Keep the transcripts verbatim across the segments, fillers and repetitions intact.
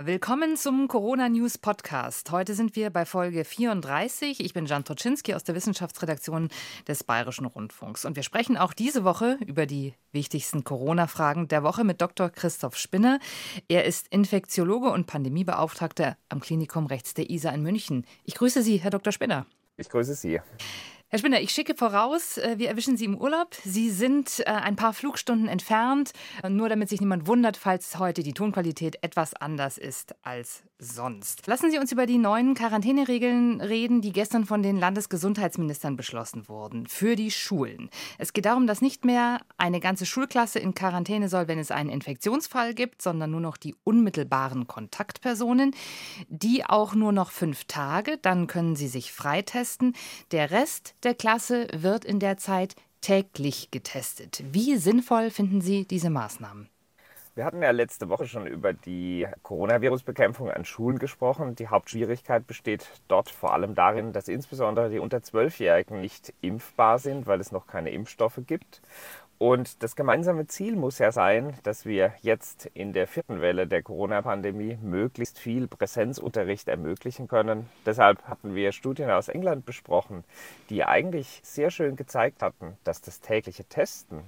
willkommen zum Corona-News-Podcast. Heute sind wir bei Folge vierunddreißig. Ich bin Jan Toczynski aus der Wissenschaftsredaktion des Bayerischen Rundfunks. Und wir sprechen auch diese Woche über die wichtigsten Corona-Fragen der Woche mit Doktor Christoph Spinner. Er ist Infektiologe und Pandemiebeauftragter am Klinikum rechts der Isar in München. Ich grüße Sie, Herr Doktor Spinner. Ich grüße Sie. Herr Spinner, ich schicke voraus, wir erwischen Sie im Urlaub. Sie sind ein paar Flugstunden entfernt, nur damit sich niemand wundert, falls heute die Tonqualität etwas anders ist als sonst. Lassen Sie uns über die neuen Quarantäneregeln reden, die gestern von den Landesgesundheitsministern beschlossen wurden für die Schulen. Es geht darum, dass nicht mehr eine ganze Schulklasse in Quarantäne soll, wenn es einen Infektionsfall gibt, sondern nur noch die unmittelbaren Kontaktpersonen. Die auch nur noch fünf Tage, dann können sie sich freitesten. Der Rest der Klasse wird in der Zeit täglich getestet. Wie sinnvoll finden Sie diese Maßnahmen? Wir hatten ja letzte Woche schon über die Coronavirus-Bekämpfung an Schulen gesprochen. Die Hauptschwierigkeit besteht dort vor allem darin, dass insbesondere die unter zwölfjährigen nicht impfbar sind, weil es noch keine Impfstoffe gibt. Und das gemeinsame Ziel muss ja sein, dass wir jetzt in der vierten Welle der Corona-Pandemie möglichst viel Präsenzunterricht ermöglichen können. Deshalb hatten wir Studien aus England besprochen, die eigentlich sehr schön gezeigt hatten, dass das tägliche Testen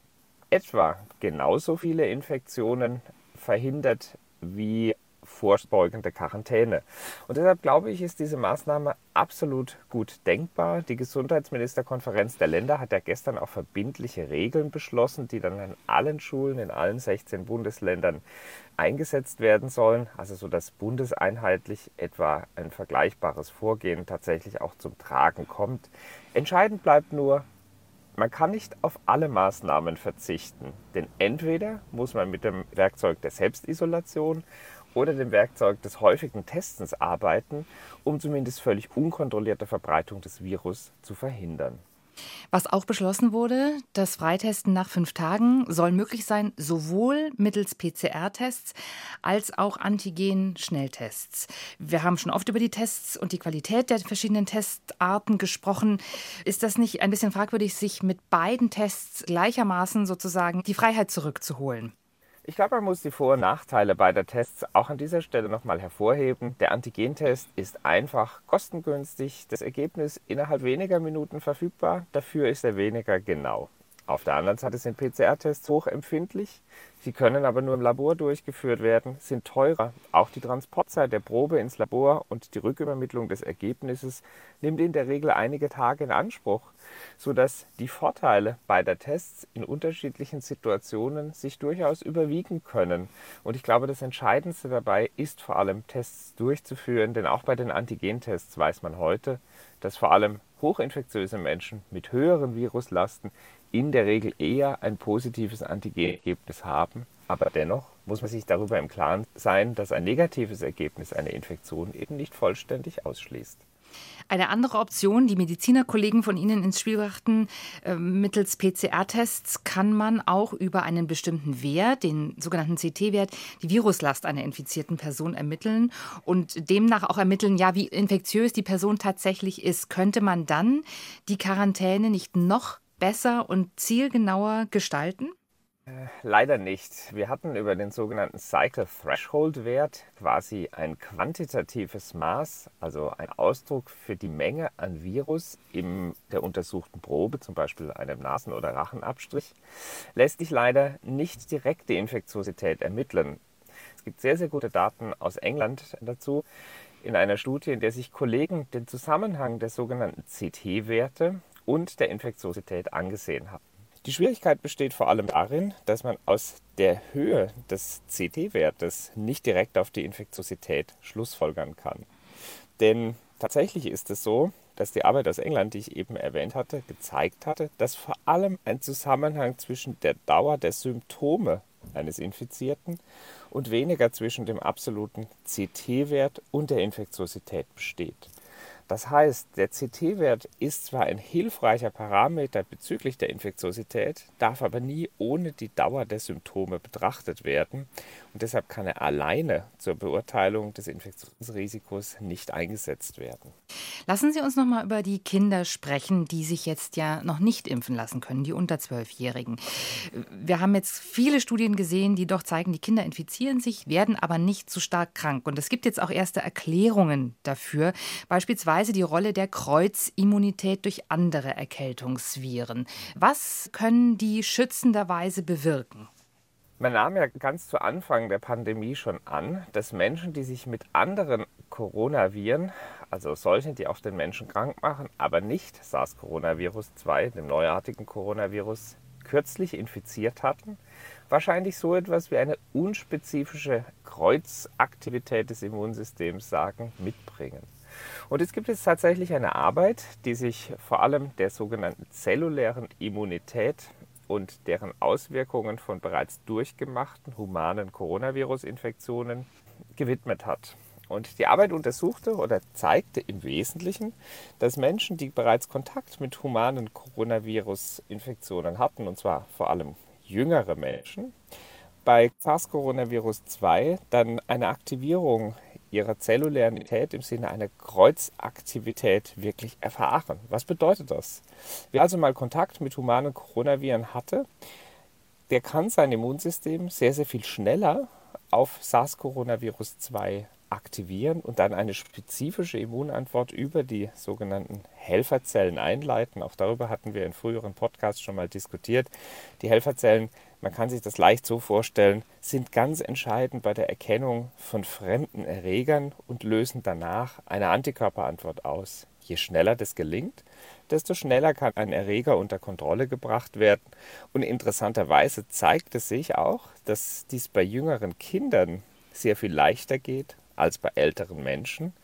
etwa genauso viele Infektionen verhindert wie vorbeugende Quarantäne. Und deshalb glaube ich, ist diese Maßnahme absolut gut denkbar. Die Gesundheitsministerkonferenz der Länder hat ja gestern auch verbindliche Regeln beschlossen, die dann an allen Schulen in allen sechzehn Bundesländern eingesetzt werden sollen. Also so, dass bundeseinheitlich etwa ein vergleichbares Vorgehen tatsächlich auch zum Tragen kommt. Entscheidend bleibt nur, man kann nicht auf alle Maßnahmen verzichten. Denn entweder muss man mit dem Werkzeug der Selbstisolation oder dem Werkzeug des häufigen Testens arbeiten, um zumindest völlig unkontrollierte Verbreitung des Virus zu verhindern. Was auch beschlossen wurde, das Freitesten nach fünf Tagen soll möglich sein, sowohl mittels P C R-Tests als auch Antigen-Schnelltests. Wir haben schon oft über die Tests und die Qualität der verschiedenen Testarten gesprochen. Ist das nicht ein bisschen fragwürdig, sich mit beiden Tests gleichermaßen sozusagen die Freiheit zurückzuholen? Ich glaube, man muss die Vor- und Nachteile beider Tests auch an dieser Stelle nochmal hervorheben. Der Antigentest ist einfach kostengünstig, das Ergebnis innerhalb weniger Minuten verfügbar, dafür ist er weniger genau. Auf der anderen Seite sind P C R-Tests hochempfindlich, sie können aber nur im Labor durchgeführt werden, sind teurer. Auch die Transportzeit der Probe ins Labor und die Rückübermittlung des Ergebnisses nimmt in der Regel einige Tage in Anspruch, sodass die Vorteile beider Tests in unterschiedlichen Situationen sich durchaus überwiegen können. Und ich glaube, das Entscheidendste dabei ist vor allem, Tests durchzuführen, denn auch bei den Antigentests weiß man heute, dass vor allem hochinfektiöse Menschen mit höheren Viruslasten in der Regel eher ein positives Antigenergebnis haben. Aber dennoch muss man sich darüber im Klaren sein, dass ein negatives Ergebnis eine Infektion eben nicht vollständig ausschließt. Eine andere Option, die Medizinerkollegen von Ihnen ins Spiel brachten, äh, mittels P C R-Tests kann man auch über einen bestimmten Wert, den sogenannten C T-Wert, die Viruslast einer infizierten Person ermitteln und demnach auch ermitteln, ja, wie infektiös die Person tatsächlich ist. Könnte man dann die Quarantäne nicht noch besser und zielgenauer gestalten? Leider nicht. Wir hatten über den sogenannten Cycle Threshold Wert quasi ein quantitatives Maß, also ein Ausdruck für die Menge an Virus in der untersuchten Probe, zum Beispiel einem Nasen- oder Rachenabstrich, lässt sich leider nicht direkt die Infektiosität ermitteln. Es gibt sehr, sehr gute Daten aus England dazu, in einer Studie, in der sich Kollegen den Zusammenhang der sogenannten C T-Werte und der Infektiosität angesehen haben. Die Schwierigkeit besteht vor allem darin, dass man aus der Höhe des C T-Wertes nicht direkt auf die Infektiosität schlussfolgern kann. Denn tatsächlich ist es so, dass die Arbeit aus England, die ich eben erwähnt hatte, gezeigt hatte, dass vor allem ein Zusammenhang zwischen der Dauer der Symptome eines Infizierten und weniger zwischen dem absoluten C T-Wert und der Infektiosität besteht. Das heißt, der C T-Wert ist zwar ein hilfreicher Parameter bezüglich der Infektiosität, darf aber nie ohne die Dauer der Symptome betrachtet werden und deshalb kann er alleine zur Beurteilung des Infektionsrisikos nicht eingesetzt werden. Lassen Sie uns noch mal über die Kinder sprechen, die sich jetzt ja noch nicht impfen lassen können, die unter zwölfjährigen. Wir haben jetzt viele Studien gesehen, die doch zeigen, die Kinder infizieren sich, werden aber nicht so stark krank. Und es gibt jetzt auch erste Erklärungen dafür, beispielsweise die Rolle der Kreuzimmunität durch andere Erkältungsviren. Was können die schützenderweise bewirken? Man nahm ja ganz zu Anfang der Pandemie schon an, dass Menschen, die sich mit anderen Coronaviren, also solchen, die auch den Menschen krank machen, aber nicht SARS-Coronavirus zwei, dem neuartigen Coronavirus, kürzlich infiziert hatten, wahrscheinlich so etwas wie eine unspezifische Kreuzaktivität des Immunsystems sagen, mitbringen. Und es gibt jetzt tatsächlich eine Arbeit, die sich vor allem der sogenannten zellulären Immunität und deren Auswirkungen von bereits durchgemachten humanen Coronavirus-Infektionen gewidmet hat. Und die Arbeit untersuchte oder zeigte im Wesentlichen, dass Menschen, die bereits Kontakt mit humanen Coronavirus-Infektionen hatten, und zwar vor allem jüngere Menschen, bei SARS-Coronavirus zwei dann eine Aktivierung ihrer zellulären Immunität im Sinne einer Kreuzaktivität wirklich erfahren. Was bedeutet das? Wer also mal Kontakt mit humanen Coronaviren hatte, der kann sein Immunsystem sehr, sehr viel schneller auf SARS-Coronavirus zwei aktivieren und dann eine spezifische Immunantwort über die sogenannten Helferzellen einleiten. Auch darüber hatten wir in früheren Podcasts schon mal diskutiert. Die Helferzellen, man kann sich das leicht so vorstellen, sind ganz entscheidend bei der Erkennung von fremden Erregern und lösen danach eine Antikörperantwort aus. Je schneller das gelingt, desto schneller kann ein Erreger unter Kontrolle gebracht werden. Und interessanterweise zeigt es sich auch, dass dies bei jüngeren Kindern sehr viel leichter geht als bei älteren Menschen.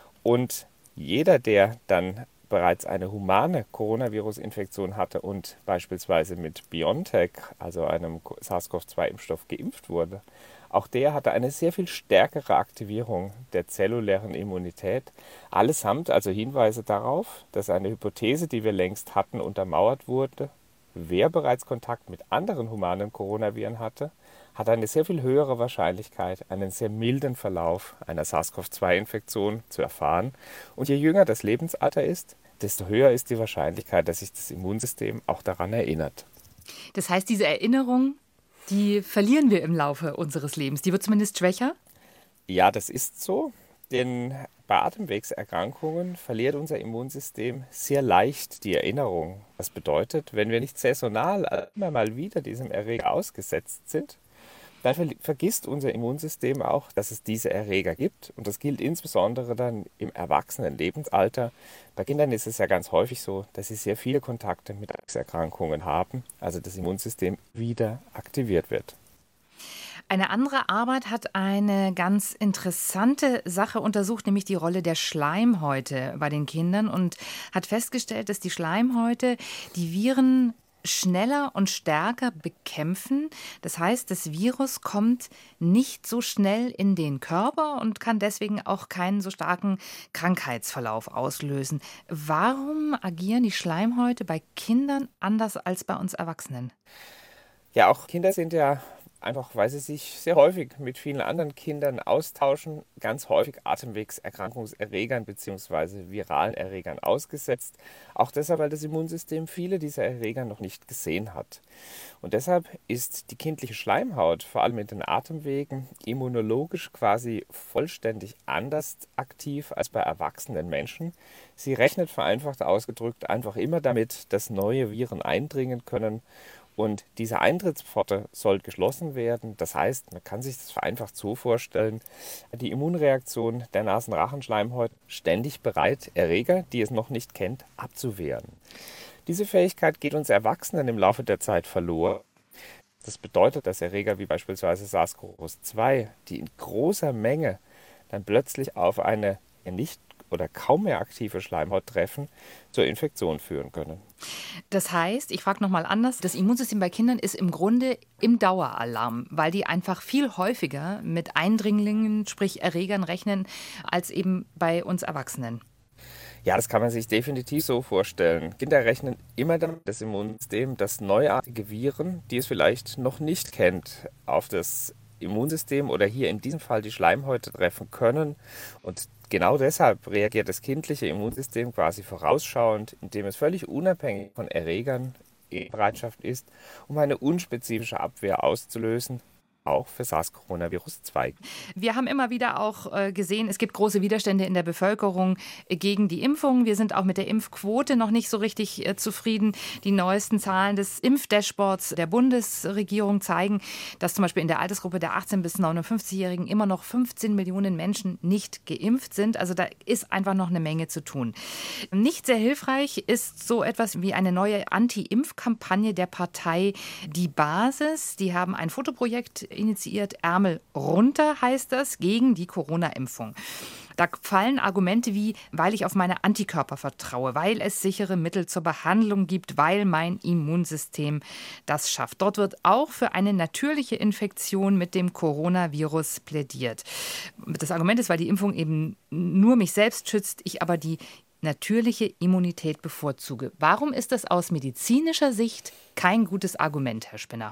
Und jeder, der dann bereits eine humane Coronavirus-Infektion hatte und beispielsweise mit BioNTech, also einem SARS-CoV zwei Impfstoff, geimpft wurde, auch der hatte eine sehr viel stärkere Aktivierung der zellulären Immunität. Allesamt also Hinweise darauf, dass eine Hypothese, die wir längst hatten, untermauert wurde. Wer bereits Kontakt mit anderen humanen Coronaviren hatte, hat eine sehr viel höhere Wahrscheinlichkeit, einen sehr milden Verlauf einer SARS-CoV zwei Infektion zu erfahren. Und je jünger das Lebensalter ist, desto höher ist die Wahrscheinlichkeit, dass sich das Immunsystem auch daran erinnert. Das heißt, diese Erinnerung, die verlieren wir im Laufe unseres Lebens. Die wird zumindest schwächer? Ja, das ist so. Denn bei Atemwegserkrankungen verliert unser Immunsystem sehr leicht die Erinnerung. Das bedeutet, wenn wir nicht saisonal immer mal wieder diesem Erreger ausgesetzt sind, dann vergisst unser Immunsystem auch, dass es diese Erreger gibt. Und das gilt insbesondere dann im erwachsenen Lebensalter. Bei Kindern ist es ja ganz häufig so, dass sie sehr viele Kontakte mit Erkrankungen haben, also das Immunsystem wieder aktiviert wird. Eine andere Arbeit hat eine ganz interessante Sache untersucht, nämlich die Rolle der Schleimhäute bei den Kindern und hat festgestellt, dass die Schleimhäute die Viren schneller und stärker bekämpfen. Das heißt, das Virus kommt nicht so schnell in den Körper und kann deswegen auch keinen so starken Krankheitsverlauf auslösen. Warum agieren die Schleimhäute bei Kindern anders als bei uns Erwachsenen? Ja, auch Kinder sind ja einfach, weil sie sich sehr häufig mit vielen anderen Kindern austauschen, ganz häufig Atemwegserkrankungserregern bzw. viralen Erregern ausgesetzt. Auch deshalb, weil das Immunsystem viele dieser Erreger noch nicht gesehen hat. Und deshalb ist die kindliche Schleimhaut, vor allem in den Atemwegen, immunologisch quasi vollständig anders aktiv als bei erwachsenen Menschen. Sie rechnet vereinfacht ausgedrückt einfach immer damit, dass neue Viren eindringen können. Und diese Eintrittspforte soll geschlossen werden. Das heißt, man kann sich das vereinfacht so vorstellen, die Immunreaktion der Nasenrachenschleimhaut ständig bereit, Erreger, die es noch nicht kennt, abzuwehren. Diese Fähigkeit geht uns Erwachsenen im Laufe der Zeit verloren. Das bedeutet, dass Erreger wie beispielsweise SARS-CoV zwei, die in großer Menge dann plötzlich auf eine nicht oder kaum mehr aktive Schleimhaut treffen, zur Infektion führen können. Das heißt, ich frage nochmal anders, das Immunsystem bei Kindern ist im Grunde im Daueralarm, weil die einfach viel häufiger mit Eindringlingen, sprich Erregern rechnen, als eben bei uns Erwachsenen. Ja, das kann man sich definitiv so vorstellen. Kinder rechnen immer damit, das Immunsystem, dass neuartige Viren, die es vielleicht noch nicht kennt, auf das Immunsystem oder hier in diesem Fall die Schleimhäute treffen können. Und genau deshalb reagiert das kindliche Immunsystem quasi vorausschauend, indem es völlig unabhängig von Erregern in Bereitschaft ist, um eine unspezifische Abwehr auszulösen, auch für SARS-Coronavirus zwei. Wir haben immer wieder auch äh, gesehen, es gibt große Widerstände in der Bevölkerung äh, gegen die Impfung. Wir sind auch mit der Impfquote noch nicht so richtig äh, zufrieden. Die neuesten Zahlen des Impfdashboards der Bundesregierung zeigen, dass zum Beispiel in der Altersgruppe der achtzehn- bis neunundfünfzig-Jährigen immer noch fünfzehn Millionen Menschen nicht geimpft sind. Also da ist einfach noch eine Menge zu tun. Nicht sehr hilfreich ist so etwas wie eine neue Anti-Impf-Kampagne der Partei Die Basis. Die haben ein Fotoprojekt initiiert, Ärmel runter heißt das, gegen die Corona-Impfung. Da fallen Argumente wie, weil ich auf meine Antikörper vertraue, weil es sichere Mittel zur Behandlung gibt, weil mein Immunsystem das schafft. Dort wird auch für eine natürliche Infektion mit dem Coronavirus plädiert. Das Argument ist, weil die Impfung eben nur mich selbst schützt, ich aber die natürliche Immunität bevorzuge. Warum ist das aus medizinischer Sicht kein gutes Argument, Herr Spinner?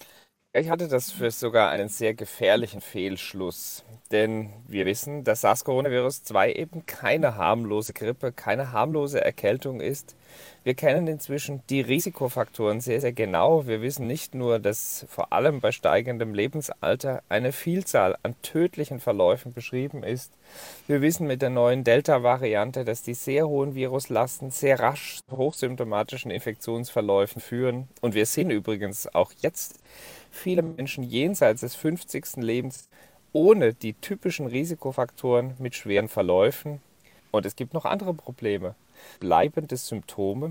Ich hatte das für sogar einen sehr gefährlichen Fehlschluss, denn wir wissen, dass SARS-Coronavirus zwei eben keine harmlose Grippe, keine harmlose Erkältung ist. Wir kennen inzwischen die Risikofaktoren sehr, sehr genau. Wir wissen nicht nur, dass vor allem bei steigendem Lebensalter eine Vielzahl an tödlichen Verläufen beschrieben ist. Wir wissen mit der neuen Delta-Variante, dass die sehr hohen Viruslasten sehr rasch zu hochsymptomatischen Infektionsverläufen führen. Und wir sehen übrigens auch jetzt viele Menschen jenseits des fünfzigsten Lebens ohne die typischen Risikofaktoren mit schweren Verläufen. Und es gibt noch andere Probleme. Bleibende Symptome,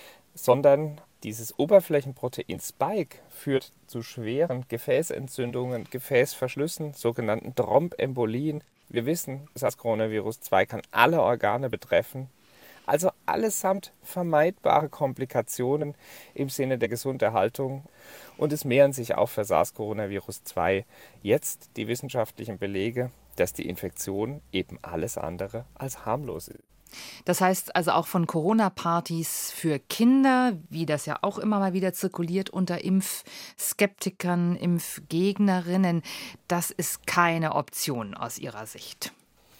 sondern dieses Oberflächenprotein Spike führt zu schweren Gefäßentzündungen, Gefäßverschlüssen, sogenannten Thrombembolien. Wir wissen, SARS-Coronavirus zwei kann alle Organe betreffen. Also allesamt vermeidbare Komplikationen im Sinne der Gesunderhaltung. Und es mehren sich auch für SARS-Coronavirus zwei jetzt die wissenschaftlichen Belege, dass die Infektion eben alles andere als harmlos ist. Das heißt also auch von Corona-Partys für Kinder, wie das ja auch immer mal wieder zirkuliert unter Impfskeptikern, Impfgegnerinnen, das ist keine Option aus Ihrer Sicht.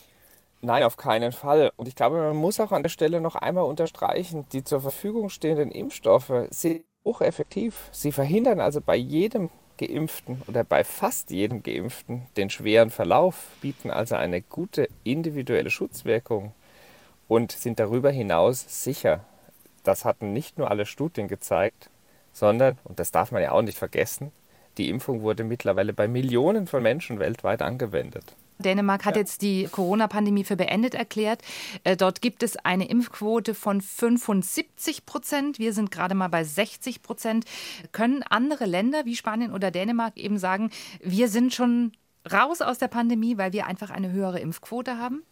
Nein, auf keinen Fall. Und ich glaube, man muss auch an der Stelle noch einmal unterstreichen, die zur Verfügung stehenden Impfstoffe sind hocheffektiv. Sie verhindern also bei jedem Geimpften oder bei fast jedem Geimpften den schweren Verlauf, bieten also eine gute individuelle Schutzwirkung und sind darüber hinaus sicher. Das hatten nicht nur alle Studien gezeigt, sondern, und das darf man ja auch nicht vergessen, die Impfung wurde mittlerweile bei Millionen von Menschen weltweit angewendet. Dänemark hat Ja. jetzt die Corona-Pandemie für beendet erklärt. Äh, Dort gibt es eine Impfquote von fünfundsiebzig Prozent. Wir sind gerade mal bei sechzig Prozent. Können andere Länder wie Spanien oder Dänemark eben sagen, wir sind schon raus aus der Pandemie, weil wir einfach eine höhere Impfquote haben?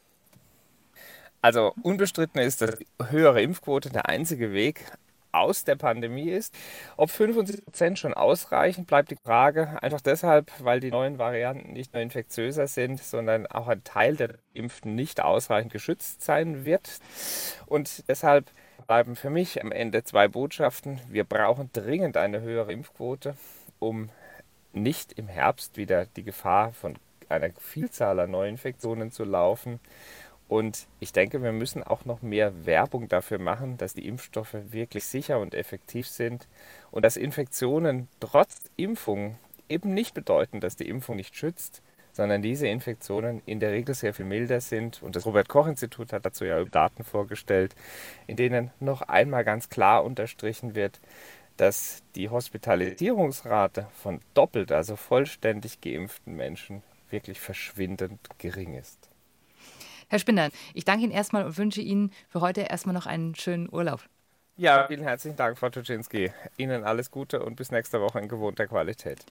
Also unbestritten ist, dass die höhere Impfquote der einzige Weg aus der Pandemie ist. Ob fünfundsiebzig Prozent schon ausreichen, bleibt die Frage. Einfach deshalb, weil die neuen Varianten nicht nur infektiöser sind, sondern auch ein Teil der Impften nicht ausreichend geschützt sein wird. Und deshalb bleiben für mich am Ende zwei Botschaften. Wir brauchen dringend eine höhere Impfquote, um nicht im Herbst wieder die Gefahr von einer Vielzahl an Neuinfektionen zu laufen. Und ich denke, wir müssen auch noch mehr Werbung dafür machen, dass die Impfstoffe wirklich sicher und effektiv sind und dass Infektionen trotz Impfung eben nicht bedeuten, dass die Impfung nicht schützt, sondern diese Infektionen in der Regel sehr viel milder sind. Und das Robert-Koch-Institut hat dazu ja Daten vorgestellt, in denen noch einmal ganz klar unterstrichen wird, dass die Hospitalisierungsrate von doppelt, also vollständig geimpften Menschen wirklich verschwindend gering ist. Herr Spinner, ich danke Ihnen erstmal und wünsche Ihnen für heute erstmal noch einen schönen Urlaub. Ja, vielen herzlichen Dank, Frau Tuczynski. Ihnen alles Gute und bis nächste Woche in gewohnter Qualität.